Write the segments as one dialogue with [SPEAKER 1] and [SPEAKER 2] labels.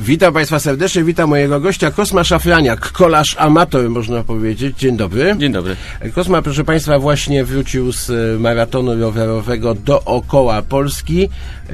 [SPEAKER 1] Witam Państwa serdecznie, witam mojego gościa, Kosma Szafraniak, kolarz amator, można powiedzieć. Dzień dobry.
[SPEAKER 2] Dzień dobry.
[SPEAKER 1] Kosma, proszę Państwa, właśnie wrócił z maratonu rowerowego dookoła Polski.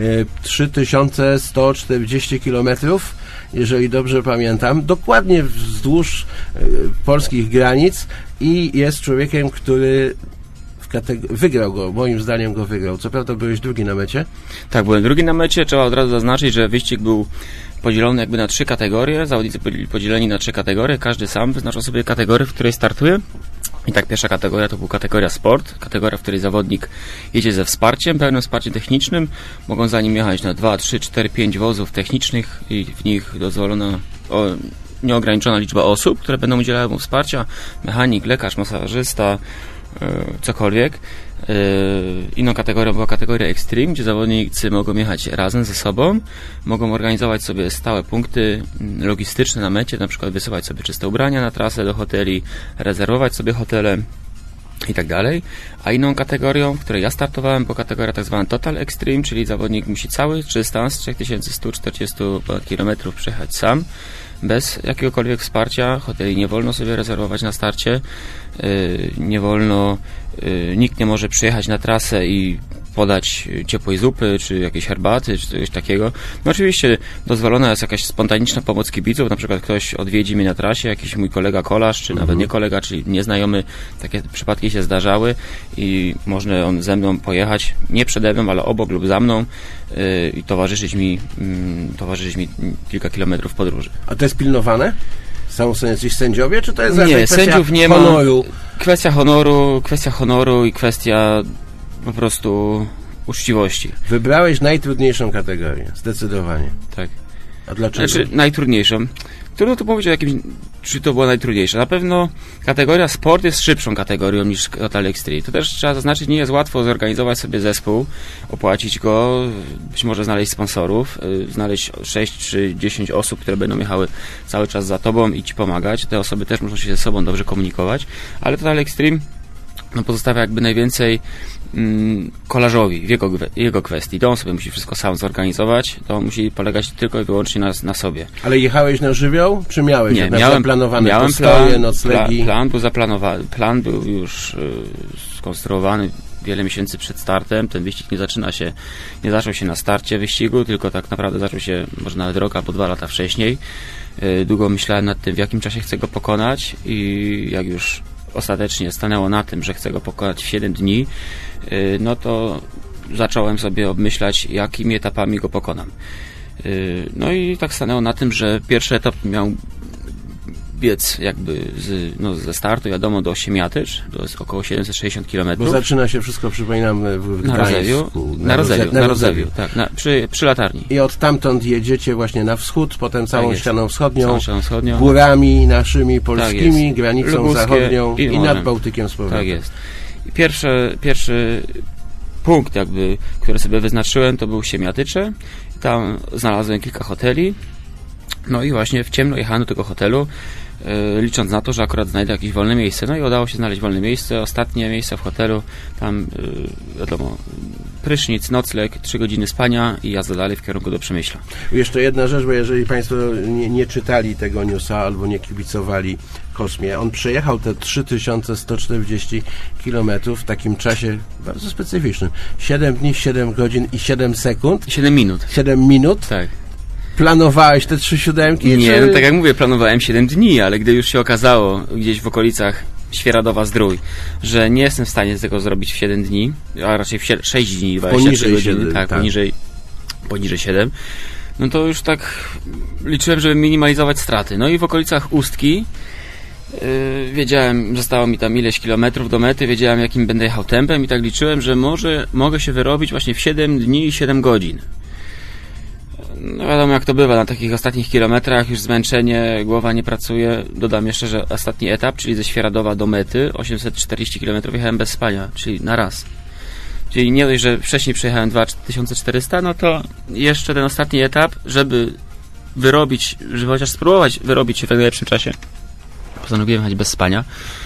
[SPEAKER 1] 3140 km, jeżeli dobrze pamiętam, dokładnie wzdłuż polskich granic i jest człowiekiem, który wygrał go, moim zdaniem go wygrał. Co prawda byłeś drugi na mecie?
[SPEAKER 2] Tak, byłem drugi na mecie. Trzeba od razu zaznaczyć, że wyścig był podzielony jakby na 3 kategorie. Zawodnicy byli podzieleni na 3 kategorie. Każdy sam wyznaczał sobie kategorię, w której startuje. I tak pierwsza kategoria to była kategoria sport. Kategoria, w której zawodnik jedzie ze wsparciem, pełnym wsparciem technicznym. Mogą za nim jechać na 2, 3, 4, 5 wozów technicznych i w nich dozwolona nieograniczona liczba osób, które będą udzielały mu wsparcia. Mechanik, lekarz, masażysta, cokolwiek. Inną kategorią była kategoria Extreme, gdzie zawodnicy mogą jechać razem ze sobą, mogą organizować sobie stałe punkty logistyczne na mecie, na przykład wysyłać sobie czyste ubrania na trasę do hoteli, rezerwować sobie hotele i tak dalej. A inną kategorią, w której ja startowałem, była kategoria tak zwana Total Extreme, czyli zawodnik musi cały dystans 3140 km przejechać sam, bez jakiegokolwiek wsparcia. Hoteli nie wolno sobie rezerwować na starcie, nie wolno, nikt nie może przyjechać na trasę i podać ciepłej zupy, czy jakiejś herbaty, czy coś takiego. No oczywiście dozwolona jest jakaś spontaniczna pomoc kibiców, na przykład ktoś odwiedzi mnie na trasie, jakiś mój kolega kolarz, czy nawet nie kolega, czyli nieznajomy, takie przypadki się zdarzały i może on ze mną pojechać, nie przede mną, ale obok lub za mną i towarzyszyć mi kilka kilometrów podróży.
[SPEAKER 1] A to jest pilnowane? Są jacyś sędziowie, czy to jest
[SPEAKER 2] nie, sędziów nie
[SPEAKER 1] honoru?
[SPEAKER 2] Kwestia honoru i kwestia po prostu uczciwości.
[SPEAKER 1] Wybrałeś najtrudniejszą kategorię, zdecydowanie.
[SPEAKER 2] Tak.
[SPEAKER 1] A dlaczego?
[SPEAKER 2] Znaczy, najtrudniejszą. Trudno tu powiedzieć o jakimś, czy to było najtrudniejsze. Na pewno kategoria sport jest szybszą kategorią niż Total Extreme. To też trzeba zaznaczyć, nie jest łatwo zorganizować sobie zespół, opłacić go, być może znaleźć sponsorów, znaleźć 6 czy 10 osób, które będą jechały cały czas za tobą i ci pomagać. Te osoby też muszą się ze sobą dobrze komunikować, ale Total Extreme pozostawia jakby najwięcej kolarzowi w jego kwestii. To on sobie musi wszystko sam zorganizować, to on musi polegać tylko i wyłącznie na sobie.
[SPEAKER 1] Ale jechałeś na żywioł, czy miałeś?
[SPEAKER 2] Nie, miałem
[SPEAKER 1] postoje, noclegi?
[SPEAKER 2] Plan był zaplanowany, plan był już skonstruowany wiele miesięcy przed startem. Ten wyścig nie zaczął się na starcie wyścigu, tylko tak naprawdę zaczął się może nawet rok albo 2 lata wcześniej. Długo myślałem nad tym, w jakim czasie chcę go pokonać i jak już ostatecznie stanęło na tym, że chcę go pokonać w 7 dni, no to zacząłem sobie obmyślać, jakimi etapami go pokonam. No i tak stanęło na tym, że pierwszy etap miał biec jakby ze startu, wiadomo, do Siemiatycz, to jest około 760 km.
[SPEAKER 1] Bo zaczyna się wszystko, przypominam, w Gdańsku.
[SPEAKER 2] Na Rodzewiu, tak, przy latarni.
[SPEAKER 1] I od tamtąd jedziecie właśnie na wschód, potem całą ścianą wschodnią, górami naszymi polskimi, tak granicą Lubuskie zachodnią i nad Bałtykiem z powrotem.
[SPEAKER 2] Tak jest. I pierwszy punkt jakby, który sobie wyznaczyłem, to był Siemiatycze. Tam znalazłem kilka hoteli. No i właśnie w ciemno jechałem do tego hotelu, licząc na to, że akurat znajdę jakieś wolne miejsce. No i udało się znaleźć wolne miejsce. Ostatnie miejsce w hotelu, tam wiadomo, prysznic, nocleg, 3 godziny spania i jazda dalej w kierunku do Przemyśla.
[SPEAKER 1] Jeszcze jedna rzecz, bo jeżeli Państwo nie czytali tego newsa albo nie kibicowali Kosmie, on przejechał te 3140 km w takim czasie bardzo specyficznym. 7 dni, 7 godzin i 7 sekund.
[SPEAKER 2] 7 minut.
[SPEAKER 1] 7 minut?
[SPEAKER 2] Tak.
[SPEAKER 1] Planowałeś te 3 siódemki?
[SPEAKER 2] Nie, no tak jak mówię, planowałem 7 dni, ale gdy już się okazało gdzieś w okolicach Świeradowa-Zdrój, że nie jestem w stanie z tego zrobić w 7 dni, a raczej w 6 dni, 23 godziny, tak. Poniżej 7, no to już tak liczyłem, żeby minimalizować straty. No i w okolicach Ustki wiedziałem, zostało mi tam ileś kilometrów do mety, wiedziałem, jakim będę jechał tempem i tak liczyłem, że może mogę się wyrobić właśnie w 7 dni i 7 godzin. No wiadomo, jak to bywa na takich ostatnich kilometrach, już zmęczenie, głowa nie pracuje. Dodam jeszcze, że ostatni etap, czyli ze Świeradowa do mety, 840 km jechałem bez spania, czyli na raz. Czyli nie dość, że wcześniej przejechałem 2400, no to jeszcze ten ostatni etap, żeby chociaż spróbować wyrobić się w najlepszym czasie, postanowiłem jechać bez spania.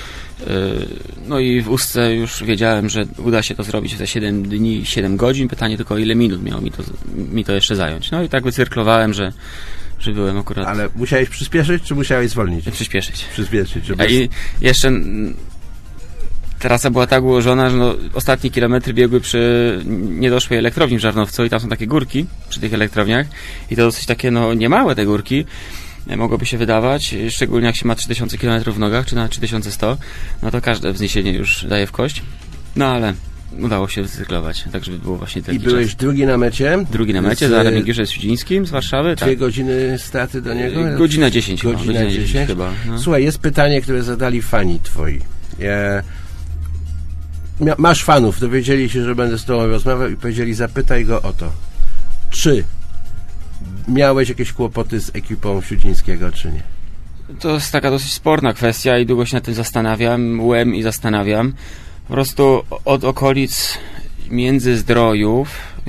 [SPEAKER 2] No i w Ustce już wiedziałem, że uda się to zrobić za 7 dni i 7 godzin. Pytanie tylko, ile minut miało mi to jeszcze zająć. No i tak wycyrklowałem, że że byłem akurat...
[SPEAKER 1] Ale musiałeś przyspieszyć, czy musiałeś zwolnić?
[SPEAKER 2] Przyspieszyć.
[SPEAKER 1] Żeby...
[SPEAKER 2] I jeszcze trasa była tak ułożona, że ostatnie kilometry biegły przy niedoszłej elektrowni w Żarnowcu i tam są takie górki przy tych elektrowniach i to dosyć takie, niemałe te górki, mogłoby się wydawać, szczególnie jak się ma 3000 km w nogach, czy na 3100, to każde wzniesienie już daje w kość, ale udało się wycyklować, tak żeby było właśnie taki
[SPEAKER 1] I byłeś
[SPEAKER 2] czas.
[SPEAKER 1] Drugi na mecie,
[SPEAKER 2] za Remigiuszem Świdzińskim z Warszawy.
[SPEAKER 1] 2 godziny straty do niego?
[SPEAKER 2] Godzina 10
[SPEAKER 1] Godzina 10
[SPEAKER 2] chyba.
[SPEAKER 1] Słuchaj, jest pytanie, które zadali fani twoi. Masz fanów, dowiedzieli się, że będę z tobą rozmawiał i powiedzieli, zapytaj go o to. Czy miałeś jakieś kłopoty z ekipą Świdzińskiego, czy nie?
[SPEAKER 2] To jest taka dosyć sporna kwestia i długo się nad tym zastanawiam. Po prostu od okolic Międzyzdroi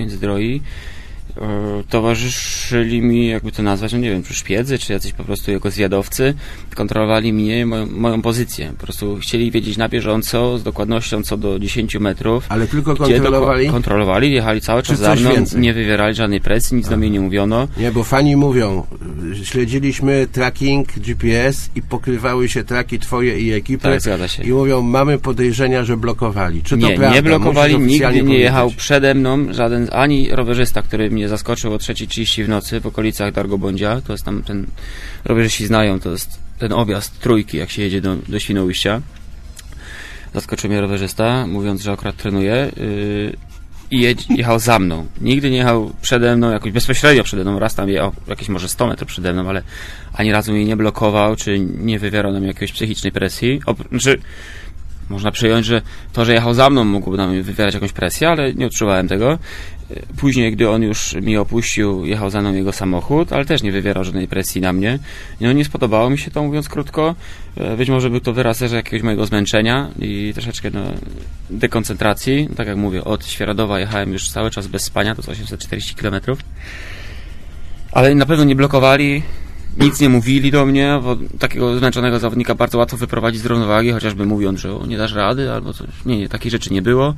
[SPEAKER 2] towarzyszyli mi, jakby to nazwać, nie wiem, czy szpiedzy, czy jacyś po prostu jego zwiadowcy, kontrolowali mnie i moją pozycję. Po prostu chcieli wiedzieć na bieżąco, z dokładnością co do 10 metrów.
[SPEAKER 1] Ale tylko kontrolowali?
[SPEAKER 2] Kontrolowali, jechali cały czas za mną, nie wywierali żadnej presji, nic do mnie nie mówiono.
[SPEAKER 1] Nie, bo fani mówią, śledziliśmy tracking GPS i pokrywały się traki twoje i ekipy.
[SPEAKER 2] Tak, zgadza się.
[SPEAKER 1] I mówią, mamy podejrzenia, że blokowali. Czy to prawda?
[SPEAKER 2] Nie blokowali, nigdy nie jechał
[SPEAKER 1] powiedzieć.
[SPEAKER 2] przede mną żaden, ani rowerzysta, który mnie zaskoczył o 3:30 w nocy w okolicach Dargobądzia. To jest tam ten, rowerzyści znają, to jest ten objazd trójki, jak się jedzie do Świnoujścia. Zaskoczył mnie rowerzysta, mówiąc, że akurat trenuje i jechał za mną. Nigdy nie jechał przede mną, jakoś bezpośrednio przede mną, raz tam jechał jakieś może 100 metrów przede mną, ale ani razu mnie nie blokował, czy nie wywierał na mnie jakiejś psychicznej presji. Można przyjąć, że to, że jechał za mną, mógłby na mnie wywierać jakąś presję, ale nie odczuwałem tego. Później, gdy on już mi opuścił, jechał za mną jego samochód, ale też nie wywierał żadnej presji na mnie. Nie spodobało mi się to, mówiąc krótko. Być może był to wyraz też jakiegoś mojego zmęczenia i troszeczkę dekoncentracji. Tak jak mówię, od Świeradowa jechałem już cały czas bez spania, to jest 840 km. Ale na pewno nie blokowali, nic nie mówili do mnie, bo takiego zmęczonego zawodnika bardzo łatwo wyprowadzić z równowagi, chociażby mówiąc, że nie dasz rady, albo coś. Nie, takich rzeczy nie było.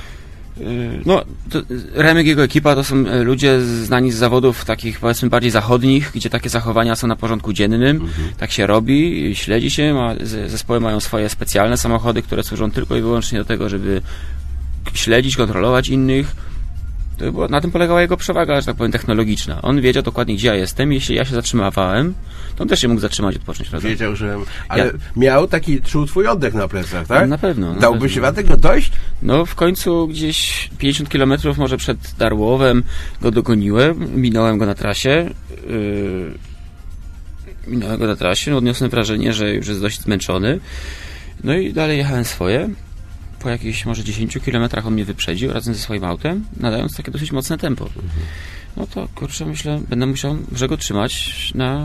[SPEAKER 2] Remek i jego ekipa to są ludzie znani z zawodów takich, powiedzmy, bardziej zachodnich, gdzie takie zachowania są na porządku dziennym. Tak się robi, śledzi się, zespoły mają swoje specjalne samochody, które służą tylko i wyłącznie do tego, żeby śledzić, kontrolować innych. Na tym polegała jego przewaga, że tak powiem, technologiczna. On wiedział dokładnie, gdzie ja jestem. Jeśli ja się zatrzymywałem, to on też się mógł zatrzymać, odpocząć. Prawda?
[SPEAKER 1] Wiedział, że... Ale miał taki, czuł twój oddech na plecach, tak?
[SPEAKER 2] Na pewno.
[SPEAKER 1] Dałbyś radę go dojść?
[SPEAKER 2] W końcu gdzieś 50 km może przed Darłowem go dogoniłem. Minąłem go na trasie. Odniosłem wrażenie, że już jest dość zmęczony. I dalej jechałem swoje. Po jakichś może 10 kilometrach on mnie wyprzedził razem ze swoim autem, nadając takie dosyć mocne tempo. To kurczę, myślę, będę musiał go trzymać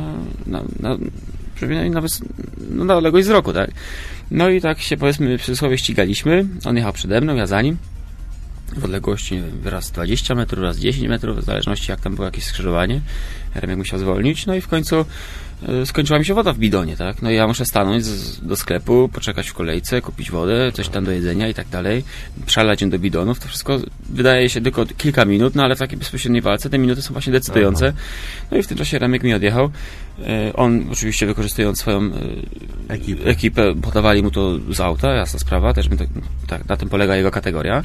[SPEAKER 2] na odległość wzroku, tak? I tak się, powiedzmy, w cudzysłowie ścigaliśmy. On jechał przede mną, ja za nim. W odległości, nie wiem, raz 20 metrów, raz 10 metrów, w zależności jak tam było jakieś skrzyżowanie. Remek musiał zwolnić, i w końcu skończyła mi się woda w bidonie, tak? Ja muszę stanąć do sklepu, poczekać w kolejce, kupić wodę, coś tam do jedzenia i tak dalej, przelać ją do bidonów. To wszystko wydaje się tylko kilka minut, ale w takiej bezpośredniej walce te minuty są właśnie decydujące. I w tym czasie Remek mi odjechał. On oczywiście, wykorzystując swoją ekipę, podawali mu to z auta, jasna sprawa, też na tym polega jego kategoria.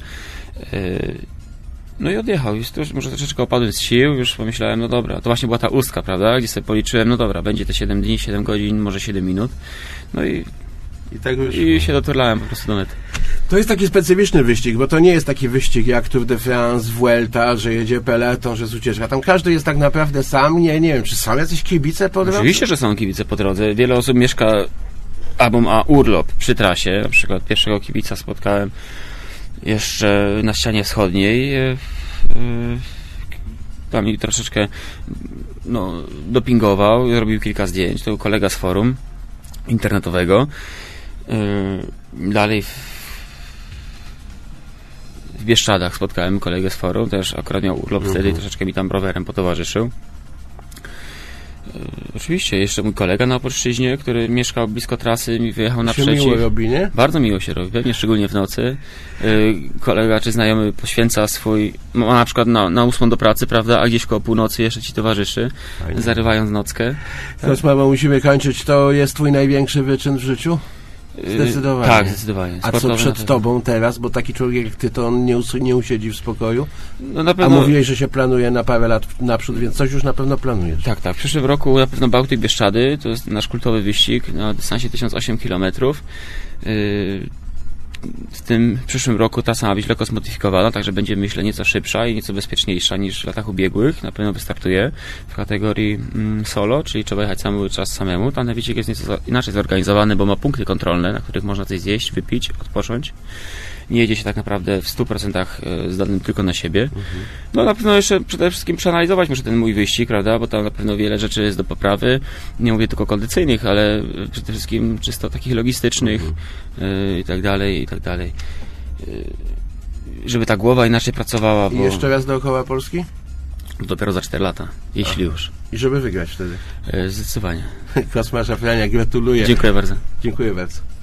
[SPEAKER 2] I odjechał. Już może troszeczkę opadłem z sił, już pomyślałem, dobra, to właśnie była ta ustka, prawda, gdzie sobie policzyłem, dobra, będzie te 7 dni, 7 godzin, może 7 minut. I się doturlałem po prostu do mety.
[SPEAKER 1] To jest taki specyficzny wyścig, bo to nie jest taki wyścig jak Tour de France, Vuelta, że jedzie peleton, że jest ucieczka. Tam każdy jest tak naprawdę sam. Nie wiem, czy są jacyś kibice po drodze?
[SPEAKER 2] Oczywiście, że są kibice po drodze. Wiele osób mieszka albo ma urlop przy trasie. Na przykład pierwszego kibica spotkałem jeszcze na ścianie wschodniej. Tam mi troszeczkę dopingował, robił kilka zdjęć. To był kolega z forum internetowego. Dalej w Bieszczadach spotkałem kolegę z forum, też akurat miał urlop wtedy i troszeczkę mi tam rowerem potowarzyszył. Oczywiście, jeszcze mój kolega na Opolszczyźnie, który mieszkał blisko trasy, mi wyjechał naprzeciw.
[SPEAKER 1] Się miło robi, nie?
[SPEAKER 2] Bardzo miło się robi, pewnie szczególnie w nocy. Kolega czy znajomy poświęca swój, ma na przykład na 8 do pracy, prawda, a gdzieś koło północy jeszcze ci towarzyszy,
[SPEAKER 1] Fajnie.
[SPEAKER 2] zarywając nockę.
[SPEAKER 1] Teraz, mamo, musimy kończyć. To jest twój największy wyczyn w życiu? Zdecydowanie.
[SPEAKER 2] Tak, zdecydowanie.
[SPEAKER 1] A co przed tobą teraz? Bo taki człowiek jak ty, to on nie usiedzi w spokoju.
[SPEAKER 2] No na pewno...
[SPEAKER 1] A mówiłeś, że się planuje na parę lat naprzód, więc coś już na pewno planujesz.
[SPEAKER 2] Tak. W przyszłym roku na pewno Bałtyk Bieszczady, to jest nasz kultowy wyścig na dystansie 1008 km. W tym przyszłym roku trasa ma być lekko zmodyfikowana, także będzie, myślę, nieco szybsza i nieco bezpieczniejsza niż w latach ubiegłych. Na pewno wystartuje w kategorii solo, czyli trzeba jechać cały czas samemu. Tam ten wyścig jest nieco inaczej zorganizowany, bo ma punkty kontrolne, na których można coś zjeść, wypić, odpocząć. Nie jedzie się tak naprawdę w 100% zdanym tylko na siebie. No na pewno jeszcze przede wszystkim przeanalizować muszę ten mój wyścig, prawda, bo tam na pewno wiele rzeczy jest do poprawy. Nie mówię tylko kondycyjnych, ale przede wszystkim czysto takich logistycznych i tak dalej. Żeby ta głowa inaczej pracowała.
[SPEAKER 1] I jeszcze raz dookoła Polski?
[SPEAKER 2] Dopiero za 4 lata, jeśli już.
[SPEAKER 1] I żeby wygrać wtedy.
[SPEAKER 2] Zdecydowanie.
[SPEAKER 1] Kosma Szafrania, gratuluję.
[SPEAKER 2] Dziękuję bardzo.
[SPEAKER 1] Dziękuję bardzo.